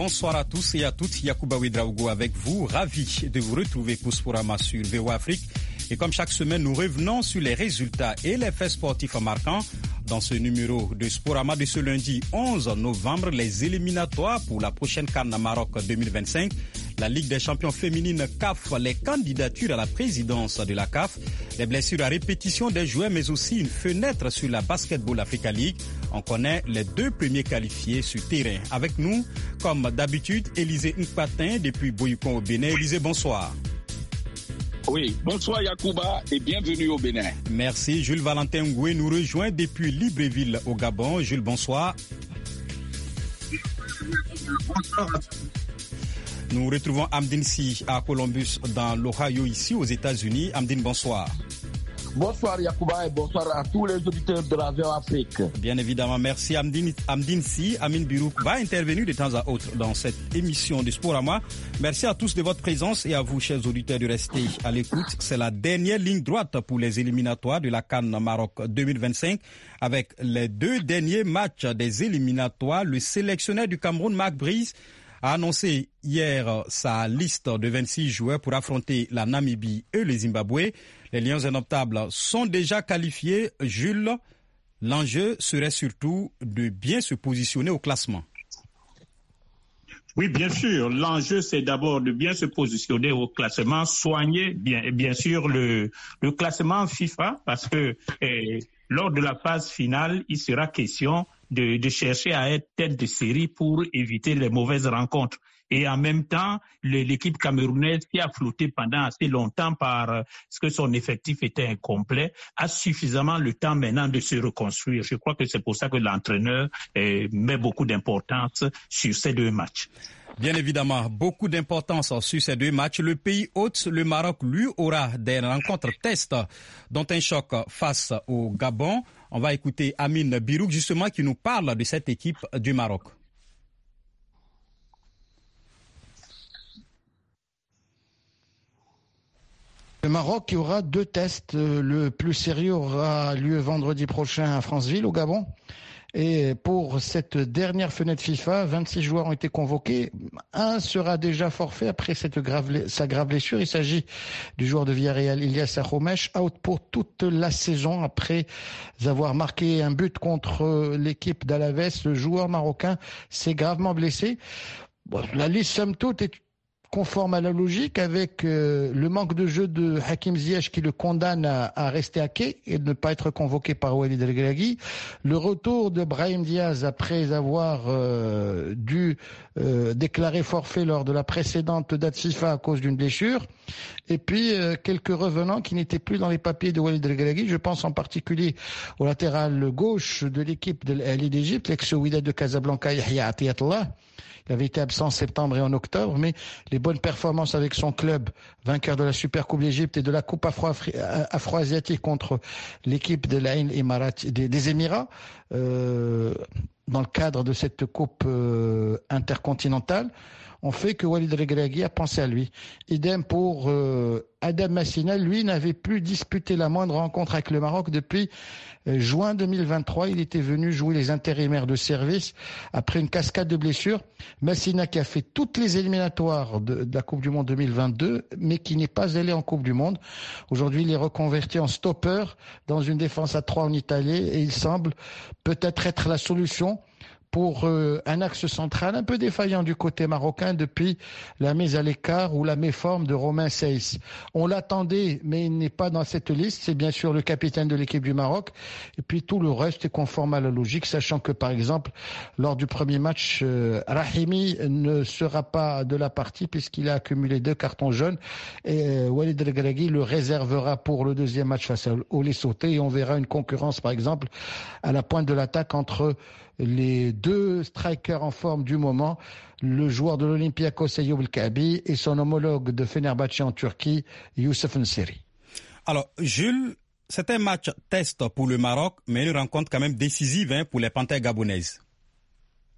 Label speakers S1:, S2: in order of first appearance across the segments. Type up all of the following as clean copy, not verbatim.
S1: bonsoir à tous et à toutes. Yacouba Ouedraogo avec vous, ravi de vous retrouver pour Sporama sur VOA Afrique. Et comme chaque semaine, nous revenons sur les résultats et les faits sportifs marquants. Dans ce numéro de Sporama de ce lundi 11 novembre, les éliminatoires pour la prochaine CAN Maroc 2025, la Ligue des champions féminines CAF, les candidatures à la présidence de la CAF, les blessures à répétition des joueurs, mais aussi une fenêtre sur la Basketball Africa League. On connaît les deux premiers qualifiés sur terrain. Avec nous, comme d'habitude, Élisée Nkpatin depuis Boyukon au Bénin. Élisée, bonsoir.
S2: Oui, bonsoir Yacouba et bienvenue au Bénin.
S1: Merci. Jules Valentin Ngoué nous rejoint depuis Libreville au Gabon. Jules, bonsoir.
S3: Bonsoir à tous.
S1: Nous retrouvons Amdine Si à Columbus dans l'Ohio ici aux États-Unis. Amdine, bonsoir.
S3: Bonsoir Yacouba et bonsoir à tous les auditeurs de la VOA Afrique.
S1: Bien évidemment, merci Amdine Si. Amine Birouk va intervenir de temps à autre dans cette émission de Sporama. Merci à tous de votre présence et à vous, chers auditeurs, de rester à l'écoute. C'est la dernière ligne droite pour les éliminatoires de la CAN Maroc 2025. Avec les deux derniers matchs des éliminatoires, le sélectionneur du Cameroun, Marc Brice, a annoncé hier sa liste de 26 joueurs pour affronter la Namibie et le Zimbabwe. Les Lions indomptables sont déjà qualifiés. Jules, l'enjeu serait surtout de bien se positionner au classement.
S4: Oui, bien sûr. L'enjeu, c'est d'abord de bien se positionner au classement, soigner bien sûr le classement FIFA, parce que lors de la phase finale, il sera question de chercher à être tête de série pour éviter les mauvaises rencontres. Et en même temps, l'équipe camerounaise qui a flotté pendant assez longtemps parce que son effectif était incomplet, a suffisamment le temps maintenant de se reconstruire. Je crois que c'est pour ça que l'entraîneur met beaucoup d'importance sur ces deux matchs.
S1: Bien évidemment, beaucoup d'importance sur ces deux matchs. Le pays hôte, le Maroc, lui, aura des rencontres test, dont un choc face au Gabon. On va écouter Amine Birouk, justement, qui nous parle de cette équipe du Maroc.
S5: Le Maroc, il y aura deux tests. Le plus sérieux aura lieu vendredi prochain à Franceville, au Gabon. Et pour cette dernière fenêtre FIFA, 26 joueurs ont été convoqués. Un sera déjà forfait après sa grave blessure. Il s'agit du joueur de Villarreal, Ilyas Akhomesh, out pour toute la saison après avoir marqué un but contre l'équipe d'Alaves. Le joueur marocain s'est gravement blessé. Bon, la liste, somme toute, est conforme à la logique, avec le manque de jeu de Hakim Ziyech qui le condamne à rester à quai et de ne pas être convoqué par Walid Regragui. Le retour de Brahim Diaz après avoir dû déclarer forfait lors de la précédente date FIFA à cause d'une blessure. Et puis quelques revenants qui n'étaient plus dans les papiers de Walid Regragui. Je pense en particulier au latéral gauche de l'équipe de l'Ali d'Égypte, l'ex-Wydad de Casablanca, Yahya Atiyatullah. Il avait été absent en septembre et en octobre, mais les bonnes performances avec son club, vainqueur de la Super Coupe d'Égypte et de la Coupe afro-asiatique contre l'équipe de l'Ain des Émirats, dans le cadre de cette Coupe intercontinentale, ont fait que Walid Regragui a pensé à lui. Idem pour Adam Massina, lui n'avait plus disputé la moindre rencontre avec le Maroc depuis juin 2023. Il était venu jouer les intérimaires de service après une cascade de blessures. Massina qui a fait toutes les éliminatoires de la Coupe du Monde 2022, mais qui n'est pas allé en Coupe du Monde. Aujourd'hui, il est reconverti en stopper dans une défense à 3 en Italie et il semble peut-être être la solution pour un axe central un peu défaillant du côté marocain depuis la mise à l'écart ou la méforme de Romain Seyss. On l'attendait, mais il n'est pas dans cette liste. C'est bien sûr le capitaine de l'équipe du Maroc. Et puis tout le reste est conforme à la logique, sachant que par exemple, lors du premier match, Rahimi ne sera pas de la partie puisqu'il a accumulé 2 cartons jaunes. Et Walid Regragui le réservera pour le deuxième match face au Lesotho. Et on verra une concurrence, par exemple, à la pointe de l'attaque entre les deux strikers en forme du moment, le joueur de l'Olympiakos Ayoub El-Kaabi et son homologue de Fenerbahçe en Turquie, Youssef Nseri.
S1: Alors, Jules, c'est un match test pour le Maroc, mais une rencontre quand même décisive pour les Panthères gabonaises.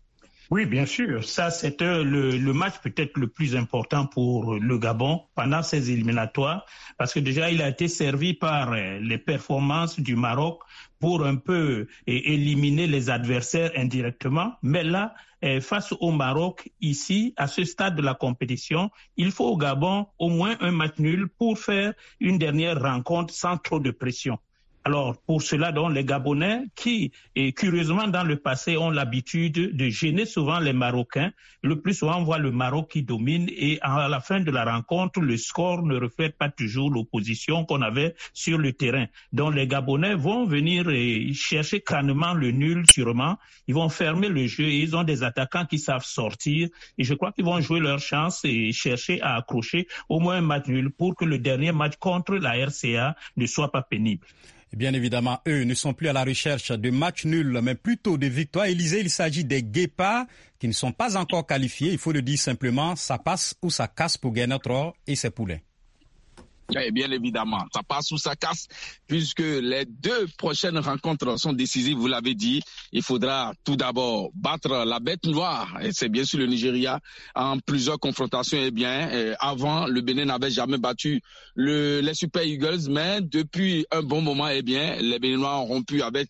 S4: Oui, bien sûr. Ça, c'est le match peut-être le plus important pour le Gabon pendant ces éliminatoires, parce que déjà, il a été servi par les performances du Maroc pour un peu éliminer les adversaires indirectement. Mais là, face au Maroc, ici, à ce stade de la compétition, il faut au Gabon au moins un match nul pour faire une dernière rencontre sans trop de pression. Alors, pour cela, donc, les Gabonais qui, curieusement, dans le passé, ont l'habitude de gêner souvent les Marocains. Le plus souvent, on voit le Maroc qui domine et à la fin de la rencontre, le score ne reflète pas toujours l'opposition qu'on avait sur le terrain. Donc, les Gabonais vont venir chercher crânement le nul, sûrement. Ils vont fermer le jeu et ils ont des attaquants qui savent sortir. Et je crois qu'ils vont jouer leur chance et chercher à accrocher au moins un match nul pour que le dernier match contre la RCA ne soit pas pénible.
S1: Bien évidemment, eux ne sont plus à la recherche de matchs nuls, mais plutôt de victoires. Élysée, il s'agit des Guépards qui ne sont pas encore qualifiés. Il faut le dire simplement, ça passe ou ça casse pour Guénotror et ses poulets.
S2: Oui, bien évidemment, ça passe ou ça casse, puisque les deux prochaines rencontres sont décisives, vous l'avez dit. Il faudra tout d'abord battre la bête noire, et c'est bien sûr le Nigeria, en plusieurs confrontations. Eh bien, avant, le Bénin n'avait jamais battu les Super Eagles, mais depuis un bon moment, eh bien, les Béninois ont rompu avec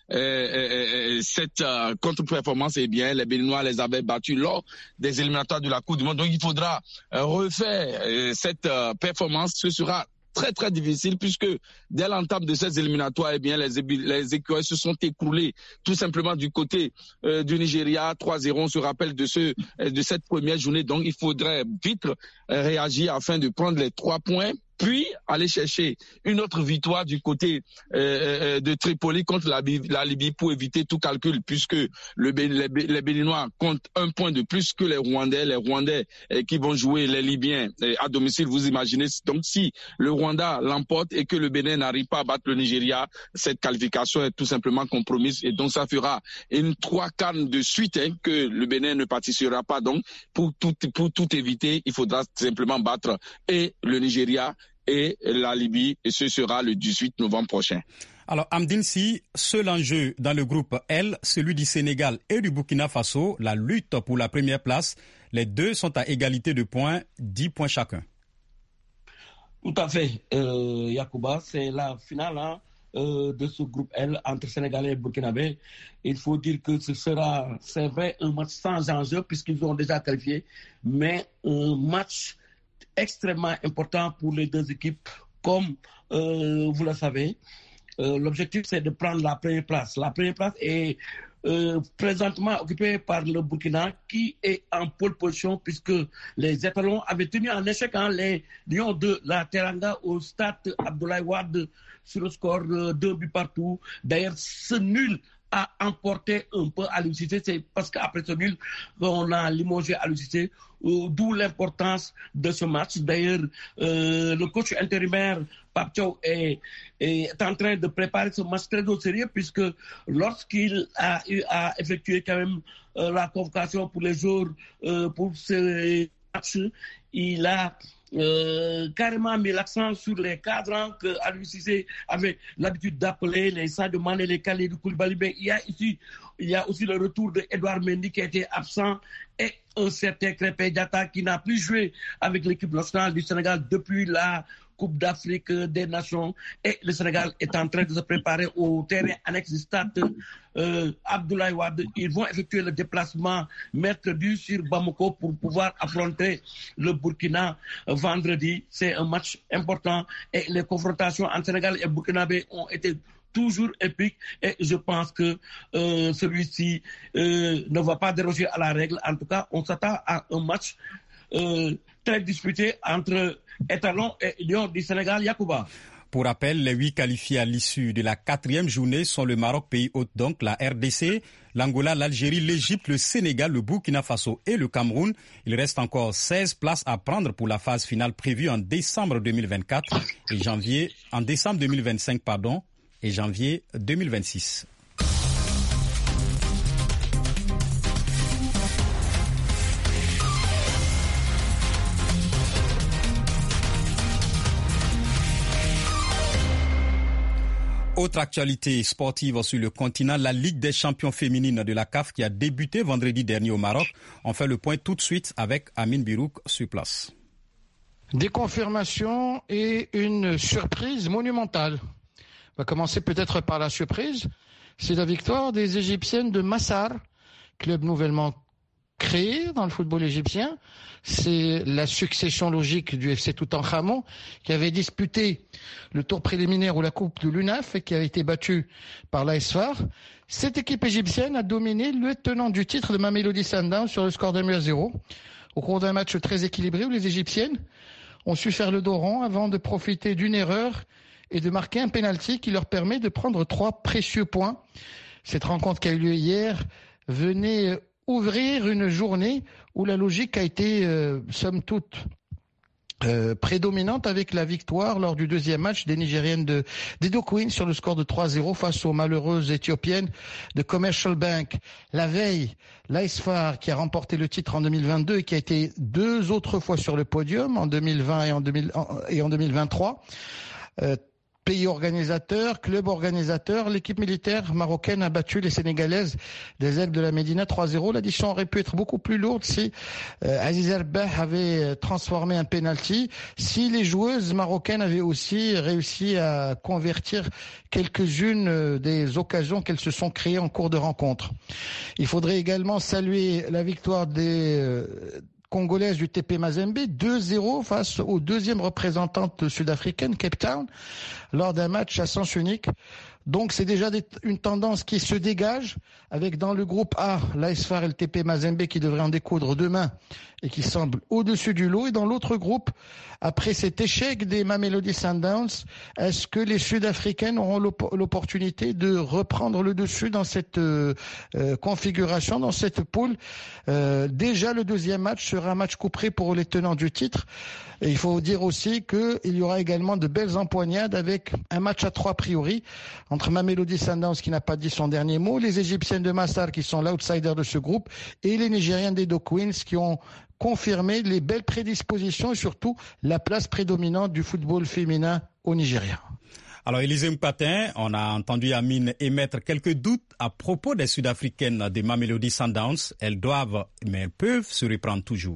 S2: cette contre-performance. Eh bien, les Béninois les avaient battus lors des éliminatoires de la Coupe du Monde. Donc, il faudra refaire cette performance. Ce sera très très difficile puisque dès l'entame de ces éliminatoires, eh bien les écureuils se sont écroulés tout simplement du côté du Nigeria 3-0. On se rappelle de cette première journée. Donc il faudrait vite réagir afin de prendre les 3 points. Puis aller chercher une autre victoire du côté de Tripoli contre la Libye pour éviter tout calcul, puisque les Béninois comptent 1 point de plus que les Rwandais qui vont jouer les Libyens à domicile. Vous imaginez, donc si le Rwanda l'emporte et que le Bénin n'arrive pas à battre le Nigeria, cette qualification est tout simplement compromise, et donc ça fera une 3 CAN de suite que le Bénin ne participera pas. Donc pour tout éviter, il faudra simplement battre et le Nigeria et la Libye, et ce sera le 18 novembre prochain.
S1: Alors, Amdine, si seul enjeu dans le groupe L, celui du Sénégal et du Burkina Faso, la lutte pour la première place, les deux sont à égalité de points, 10 points chacun.
S3: Tout à fait, Yacouba, c'est la finale de ce groupe L entre Sénégalais et Burkinabé. Il faut dire que c'est vrai, un match sans enjeu puisqu'ils ont déjà qualifié, mais un match extrêmement important pour les deux équipes. Comme vous le savez, l'objectif c'est de prendre la première place. La première place est présentement occupée par le Burkina qui est en pole position puisque les étalons avaient tenu en échec les Lions de la Teranga au stade Abdoulaye Wade sur le score 2 buts partout. D'ailleurs, ce nul a emporté un peu Aliou Cissé, c'est parce qu'après ce nul, on a limogé Aliou Cissé, d'où l'importance de ce match. D'ailleurs, le coach intérimaire Pape Thiaw est en train de préparer ce match très au sérieux puisque lorsqu'il a effectué quand même la convocation pour les jours pour ce match, il a carrément mis l'accent sur les cadrans que Aliou Cissé avait l'habitude d'appeler les Sadio Mané, les Kalidou Koulibaly. Il y a aussi le retour de Edouard Mendy qui a été absent et un certain Krépin Diatta qui n'a plus joué avec l'équipe nationale du Sénégal depuis la Coupe d'Afrique des Nations, et le Sénégal est en train de se préparer au terrain annexe du stade Abdoulaye Wade. Ils vont effectuer le déplacement mercredi sur Bamako pour pouvoir affronter le Burkina vendredi. C'est un match important et les confrontations entre Sénégal et Burkinabé ont été toujours épiques et je pense que celui-ci ne va pas déroger à la règle. En tout cas, on s'attend à un match très disputé entre Étalons et Lions du Sénégal. Yacouba.
S1: Pour rappel, les 8 qualifiés à l'issue de la 4e journée sont le Maroc, pays hôte donc, la RDC, l'Angola, l'Algérie, l'Égypte, le Sénégal, le Burkina Faso et le Cameroun. Il reste encore 16 places à prendre pour la phase finale prévue en décembre 2024 et en décembre 2025 et janvier 2026. Autre actualité sportive sur le continent, la Ligue des champions féminines de la CAF qui a débuté vendredi dernier au Maroc. On fait le point tout de suite avec Amine Birouk sur place.
S5: Des confirmations et une surprise monumentale. On va commencer peut-être par la surprise. C'est la victoire des Égyptiennes de Massar, club nouvellement créé dans le football égyptien. C'est la succession logique du FC Toutankhamon qui avait disputé le tour préliminaire ou la Coupe de l'UNAF et qui a été battue par l'AS FAR. Cette équipe égyptienne a dominé le tenant du titre de Mamelodi Sundowns sur le score d'1-0 au cours d'un match très équilibré où les Égyptiennes ont su faire le dos rond avant de profiter d'une erreur et de marquer un pénalty qui leur permet de prendre 3 précieux points. Cette rencontre qui a eu lieu hier venait ouvrir une journée où la logique a été, somme toute, prédominante avec la victoire lors du deuxième match des Nigériennes d'Edo Queens sur le score de 3-0 face aux malheureuses Éthiopiennes de Commercial Bank. La veille, l'AS FAR qui a remporté le titre en 2022 et qui a été 2 autres fois sur le podium en 2020 et en 2023. Pays organisateur, club organisateur, l'équipe militaire marocaine a battu les Sénégalaises des Aigles de la Médina 3-0. L'addition aurait pu être beaucoup plus lourde si Aziz Erbeh avait transformé un penalty, si les joueuses marocaines avaient aussi réussi à convertir quelques-unes des occasions qu'elles se sont créées en cours de rencontre. Il faudrait également saluer la victoire des congolaise du TP Mazembe, 2-0 face aux deuxième représentante sud-africaine, Cape Town, lors d'un match à sens unique. Donc c'est déjà une tendance qui se dégage avec dans le groupe A, l'AS FAR et le TP Mazembe qui devraient en découdre demain et qui semblent au-dessus du lot. Et dans l'autre groupe, après cet échec des Mamelodi Sundowns, est-ce que les Sud-Africaines auront l'opportunité de reprendre le dessus dans cette configuration, dans cette poule? Déjà le deuxième match sera un match couperé pour les tenants du titre. Et il faut dire aussi qu'il y aura également de belles empoignades avec un match à 3 a priori entre Mamelodi Sundowns qui n'a pas dit son dernier mot, les Égyptiennes de Massar qui sont l'outsider de ce groupe et les Nigériennes d'Edo Queens qui ont confirmé les belles prédispositions et surtout la place prédominante du football féminin au Nigeria.
S1: Alors, Élisée Mpatin, on a entendu Amine émettre quelques doutes à propos des Sud-Africaines de Mamelodi Sundowns. Elles doivent, mais elles peuvent se reprendre toujours.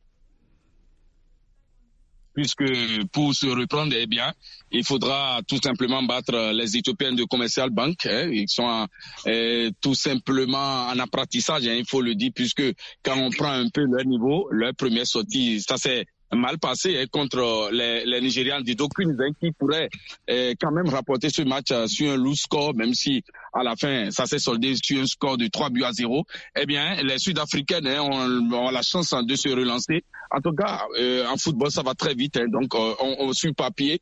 S2: Puisque pour se reprendre, eh bien, il faudra tout simplement battre les Éthiopiennes de Commercial Bank. Ils sont tout simplement en apprentissage, il faut le dire, puisque quand on prend un peu leur niveau, leur première sortie, ça c'est mal passé contre les Nigérians d'Edo Queens qui pourraient quand même rapporter ce match sur un lourd score, même si à la fin ça s'est soldé sur un score de 3-0. Eh bien, les Sud-Africaines ont la chance de se relancer. En tout cas, en football, ça va très vite. Donc, sur papier,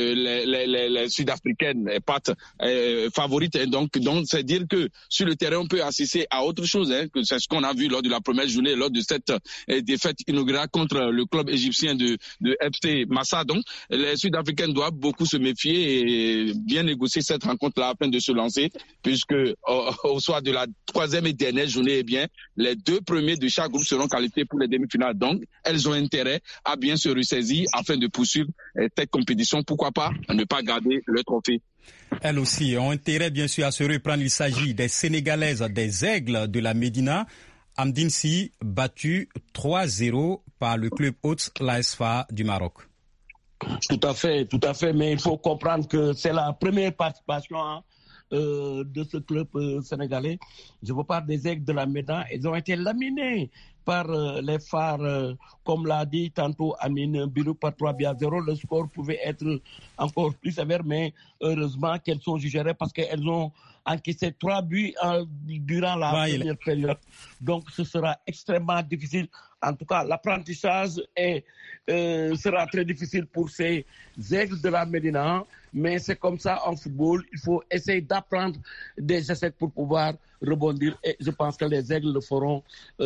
S2: les Sud-Africaines partent favorites. Donc, c'est dire que sur le terrain, on peut assister à autre chose. Que c'est ce qu'on a vu lors de la première journée, lors de cette défaite inaugurale contre le club égyptien de FC Massa. Donc, les Sud-Africaines doivent beaucoup se méfier et bien négocier cette rencontre-là afin de se lancer, puisque au soir de la 3e et dernière journée, eh bien, les 2 premiers de chaque groupe seront qualifiés pour les demi-finales. Donc, elles ont intérêt à bien se ressaisir afin de poursuivre cette compétition. Pourquoi pas ne pas garder le trophée.
S1: Elles aussi ont intérêt, bien sûr, à se reprendre. Il s'agit des Sénégalaises, des Aigles de la Médina. Amdine Sy, battu 3-0 par le club hôte, l'AS FAR du Maroc.
S3: Tout à fait. Mais il faut comprendre que c'est la première participation de ce club sénégalais. Je vous parle des Aigles de la Médina. Ils ont été laminés par les phares, comme l'a dit tantôt Amine Birouk, par 3-0. Le score pouvait être encore plus sévère, mais heureusement qu'elles sont jugées parce qu'elles ont encaissé 3 buts durant la première période. Donc ce sera extrêmement difficile. En tout cas, l'apprentissage sera très difficile pour ces Aigles de la Médina, mais c'est comme ça en football. Il faut essayer d'apprendre des essais pour pouvoir rebondir et je pense que les Aigles le feront,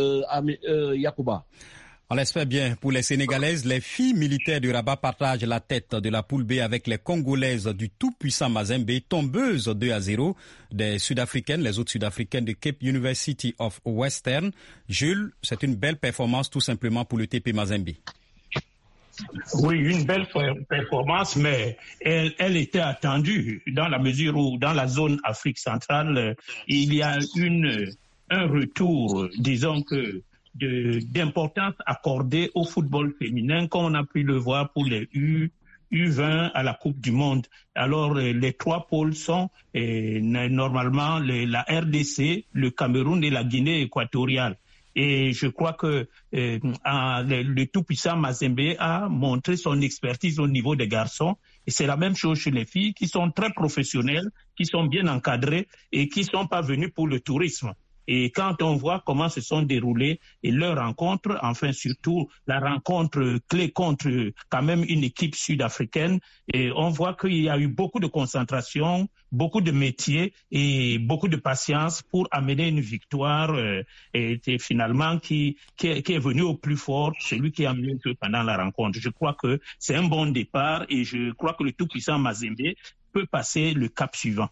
S3: Yacouba.
S1: On l'espère bien. Pour les Sénégalaises, les filles militaires du Rabat partagent la tête de la poule B avec les Congolaises du tout-puissant Mazembe, tombeuses 2-0 des Sud-Africaines, les autres Sud-Africaines de Cape University of Western. Jules, c'est une belle performance tout simplement pour le TP Mazembe.
S4: Oui, une belle performance, mais elle était attendue dans la mesure où dans la zone Afrique centrale, il y a un retour, disons que, d'importance accordée au football féminin, comme on a pu le voir pour les U20 à la Coupe du Monde. Alors, les trois pôles sont normalement la RDC, le Cameroun et la Guinée équatoriale. Et je crois que le tout-puissant Mazembe a montré son expertise au niveau des garçons. Et c'est la même chose chez les filles qui sont très professionnelles, qui sont bien encadrées et qui ne sont pas venues pour le tourisme. Et quand on voit comment se sont déroulées et leurs rencontres, enfin surtout la rencontre clé contre quand même une équipe sud-africaine, et on voit qu'il y a eu beaucoup de concentration, beaucoup de métier et beaucoup de patience pour amener une victoire et finalement qui est venu au plus fort, celui qui a mieux joué pendant la rencontre. Je crois que c'est un bon départ et je crois que le tout-puissant Mazembe peut passer le cap suivant.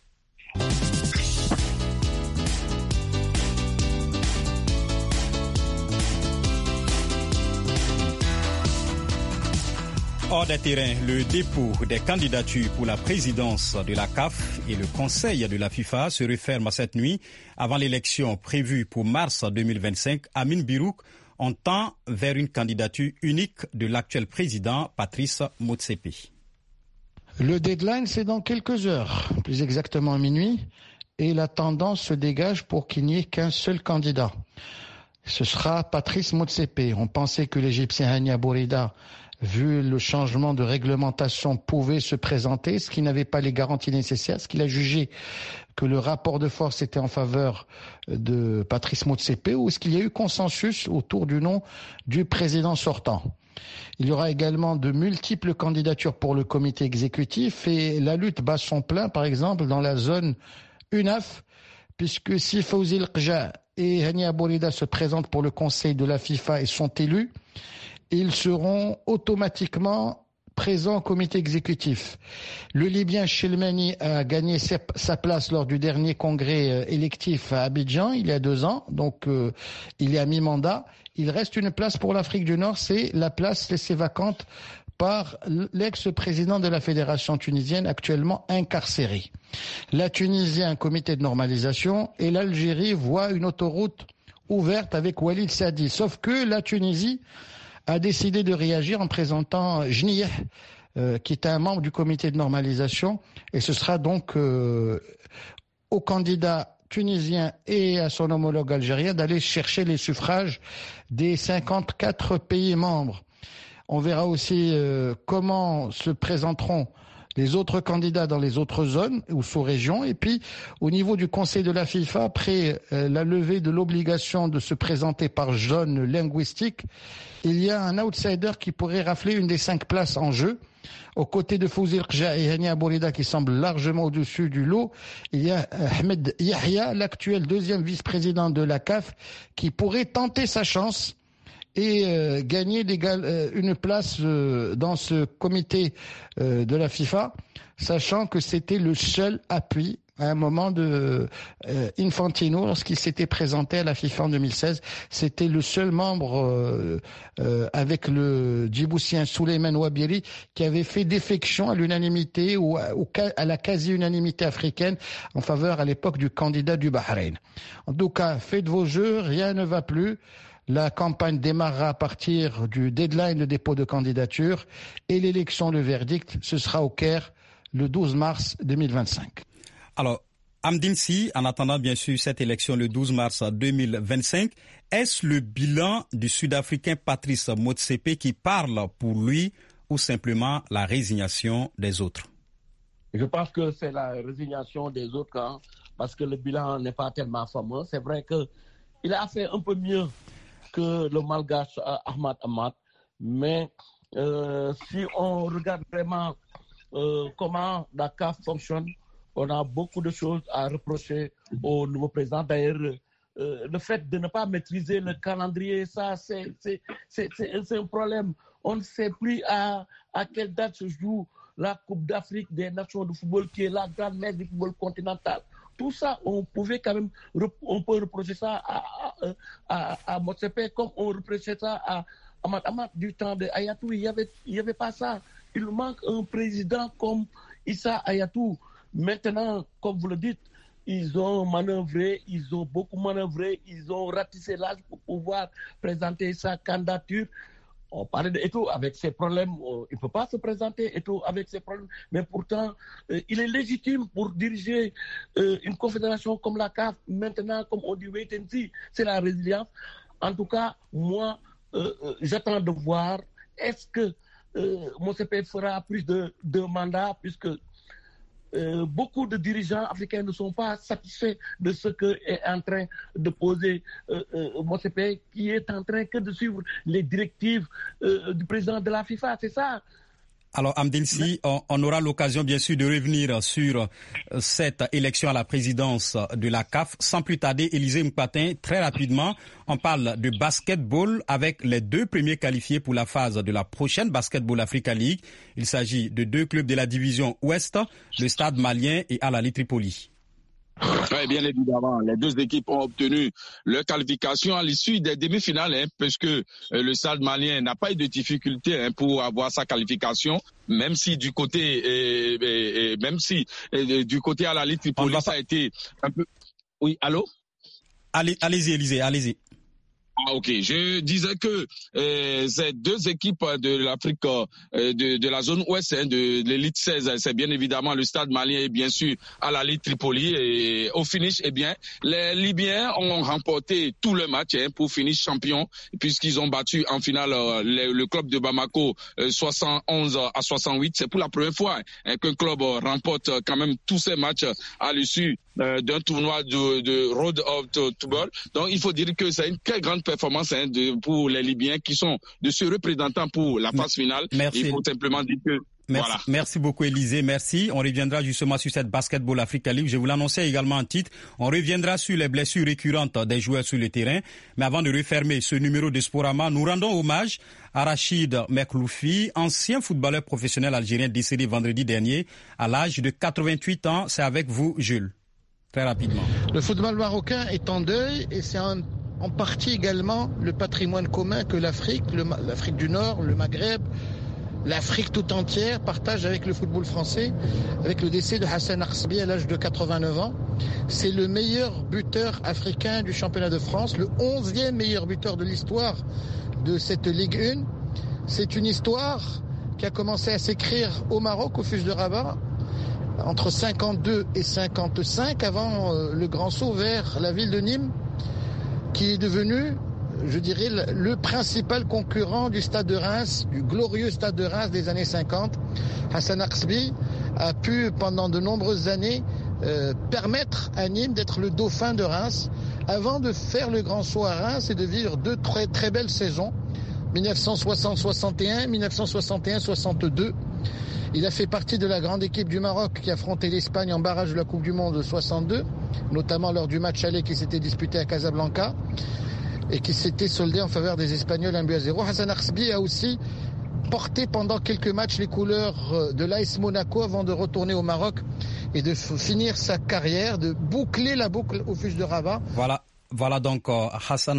S1: Hors des terrains, le dépôt des candidatures pour la présidence de la CAF et le conseil de la FIFA se referment cette nuit avant l'élection prévue pour mars 2025. Amine Birouk, on tend vers une candidature unique de l'actuel président Patrice Motsepe.
S5: Le deadline, c'est dans quelques heures, plus exactement à minuit, et la tendance se dégage pour qu'il n'y ait qu'un seul candidat. Ce sera Patrice Motsepe. On pensait que l'Égyptien Hani Abourida, vu le changement de réglementation, pouvait se présenter, ce qui n'avait pas les garanties nécessaires, ce qu'il a jugé que le rapport de force était en faveur de Patrice Motsepe, ou est-ce qu'il y a eu consensus autour du nom du président sortant. Il y aura également de multiples candidatures pour le comité exécutif et la lutte bat son plein, par exemple, dans la zone UNAF, puisque si Fawzi El Qja et Hani Abourida se présentent pour le conseil de la FIFA et sont élus, ils seront automatiquement présents au comité exécutif. Le Libyen Chelmani a gagné sa place lors du dernier congrès électif à Abidjan il y a 2 ans, donc il est à mi-mandat. Il reste une place pour l'Afrique du Nord, c'est la place laissée vacante par l'ex-président de la Fédération tunisienne actuellement incarcéré. La Tunisie a un comité de normalisation et l'Algérie voit une autoroute ouverte avec Walid Saadi. Sauf que la Tunisie a décidé de réagir en présentant Jniyeh, qui est un membre du comité de normalisation, et ce sera donc au candidat tunisien et à son homologue algérien d'aller chercher les suffrages des 54 pays membres. On verra aussi comment se présenteront les autres candidats dans les autres zones ou sous-régions. Et puis, au niveau du Conseil de la FIFA, après la levée de l'obligation de se présenter par zone linguistique, il y a un outsider qui pourrait rafler une des 5 places en jeu. Aux côtés de Fawzi El Qja et Hani Abourida qui semblent largement au-dessus du lot, il y a Ahmed Yahya, l'actuel 2e vice-président de la CAF, qui pourrait tenter sa chance et gagner une place dans ce comité de la FIFA, sachant que c'était le seul appui à un moment de Infantino lorsqu'il s'était présenté à la FIFA en 2016. C'était le seul membre avec le Djiboutien Souleymane Ouabiri qui avait fait défection à l'unanimité ou à la quasi-unanimité africaine en faveur à l'époque du candidat du Bahreïn. En tout cas, faites vos jeux, rien ne va plus. La campagne démarrera à partir du deadline de dépôt de candidature et l'élection, le verdict, ce sera au Caire le 12 mars 2025.
S1: Alors, Amdine Si, en attendant bien sûr cette élection le 12 mars 2025, est-ce le bilan du Sud-Africain Patrice Motsepe qui parle pour lui ou simplement la résignation des autres?
S3: Je pense que c'est la résignation des autres, hein, parce que le bilan n'est pas tellement fameux. C'est vrai qu'il a fait un peu mieux que le malgache Ahmad Ahmad, mais si on regarde vraiment comment la CAF fonctionne, on a beaucoup de choses à reprocher au nouveau président. D'ailleurs, le fait de ne pas maîtriser le calendrier, ça, c'est un problème. On ne sait plus à quelle date se joue la Coupe d'Afrique des Nations de football, qui est la grande messe du football continental. Tout ça, on peut reprocher ça à Motsepe, comme on reprochait ça à Ahmad, du temps de Hayatou, il y avait pas ça. Il manque un président comme Issa Hayatou. Maintenant, comme vous le dites, ils ont manœuvré, ils ont beaucoup manœuvré, ils ont ratissé l'âge pour pouvoir présenter sa candidature. On parlait d'Eto'o avec ses problèmes, il ne peut pas se présenter, Eto'o avec ses problèmes, mais pourtant, il est légitime pour diriger une confédération comme la CAF. Maintenant, comme on dit, wait and see, c'est la résilience. En tout cas, moi, j'attends de voir, est-ce que Motsepe fera plus de mandats, puisque beaucoup de dirigeants africains ne sont pas satisfaits de ce que est en train de poser Motsepe, qui est en train que de suivre les directives du président de la FIFA. C'est ça.
S1: Alors, Amdelsi, on aura l'occasion, bien sûr, de revenir sur cette élection à la présidence de la CAF. Sans plus tarder, Élisée Mpatin, très rapidement, on parle de basketball avec les 2 premiers qualifiés pour la phase de la prochaine Basketball Africa League. Il s'agit de 2 clubs de la division Ouest, le Stade Malien et Al Ahly Tripoli.
S2: Oui, bien évidemment, les 2 équipes ont obtenu leur qualification à l'issue des demi-finales, puisque le Stade Malien n'a pas eu de difficulté pour avoir sa qualification, même si du côté Al Ahly Tripoli, ça a été un peu. Oui, allô?
S1: Allez-y, Élisée, allez-y.
S2: Ah, ok. Je disais que ces 2 équipes de l'Afrique, de la zone ouest, de l'élite 16, c'est bien évidemment le Stade Malien et bien sûr Al Ahly Tripoli. Et au finish, eh bien, les Libyens ont remporté tout le match pour finir champion, puisqu'ils ont battu en finale le club de Bamako 71-68. C'est pour la première fois qu'un club remporte quand même tous ces matchs à l'issue d'un tournoi de Road of Football. Donc, il faut dire que c'est une très grande performance pour les Libyens qui sont de ce représentant pour la phase finale.
S1: Merci.
S2: Il faut simplement dire que voilà.
S1: Merci beaucoup, Élisée. Merci. On reviendra justement sur cette Basketball Africa League. Je vous l'annonçais également en titre. On reviendra sur les blessures récurrentes des joueurs sur le terrain. Mais avant de refermer ce numéro de Sporama, nous rendons hommage à Rachid Mekloufi, ancien footballeur professionnel algérien décédé vendredi dernier à l'âge de 88 ans. C'est avec vous, Jules. Très rapidement.
S5: Le football marocain est en deuil et c'est en partie également le patrimoine commun que l'Afrique du Nord, le Maghreb, l'Afrique tout entière partage avec le football français, avec le décès de Hassan Arsbi à l'âge de 89 ans. C'est le meilleur buteur africain du championnat de France, le 11e meilleur buteur de l'histoire de cette Ligue 1. C'est une histoire qui a commencé à s'écrire au Maroc, au Fus de Rabat, entre 52 et 55, avant le grand saut vers la ville de Nîmes, qui est devenu, je dirais, le principal concurrent du Stade de Reims, du glorieux Stade de Reims des années 50. Hassan Arsbi a pu, pendant de nombreuses années, permettre à Nîmes d'être le dauphin de Reims, avant de faire le grand saut à Reims et de vivre 2 très, très belles saisons, 1960-61, 1961-62. Il a fait partie de la grande équipe du Maroc qui affrontait l'Espagne en barrage de la Coupe du Monde de 62, notamment lors du match aller qui s'était disputé à Casablanca et qui s'était soldé en faveur des Espagnols 1-0. Hassan Arsbi a aussi porté pendant quelques matchs les couleurs de l'AS Monaco avant de retourner au Maroc et de finir sa carrière, de boucler la boucle au Fus de Rabat.
S1: Voilà donc Hassan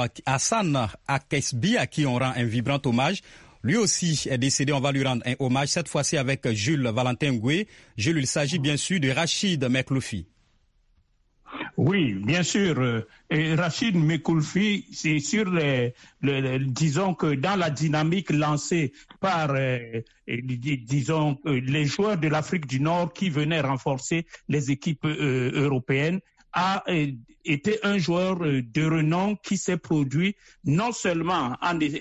S1: Akesbi à qui on rend un vibrant hommage. Lui aussi est décédé, on va lui rendre un hommage, cette fois-ci avec Jules Valentin Ngoué. Jules, il s'agit bien sûr de Rachid Mekloufi.
S4: Oui, bien sûr. Rachid Mekloufi, c'est sur disons que dans la dynamique lancée par, disons, les joueurs de l'Afrique du Nord qui venaient renforcer les équipes européennes, a été un joueur de renom qui s'est produit non seulement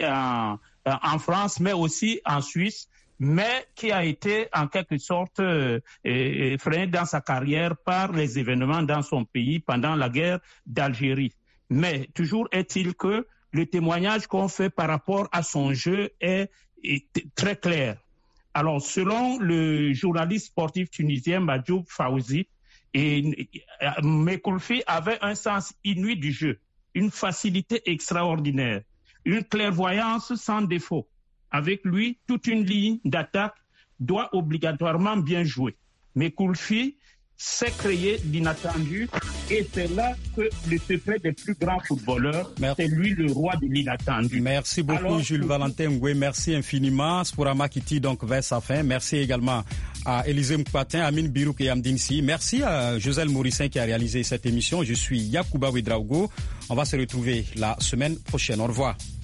S4: en France, mais aussi en Suisse, mais qui a été en quelque sorte freiné dans sa carrière par les événements dans son pays pendant la guerre d'Algérie. Mais toujours est-il que le témoignage qu'on fait par rapport à son jeu est très clair. Alors, selon le journaliste sportif tunisien Madjoub Fawzi, Mekloufi avait un sens inouï du jeu, une facilité extraordinaire, une clairvoyance sans défaut. Avec lui, toute une ligne d'attaque doit obligatoirement bien jouer. Mekloufi, sait créer l'inattendu et c'est là que le secret des plus grands footballeurs, c'est lui le roi de l'inattendu.
S1: Merci beaucoup Jules Valentin Ngoué, merci infiniment. Sporama Kiti donc vers sa fin. Merci également à Élisée Mkwatin, Amine Birouk et Amdine Si. Merci à Joselle Mourissin qui a réalisé cette émission. Je suis Yacouba Ouedraogo. On va se retrouver la semaine prochaine. Au revoir.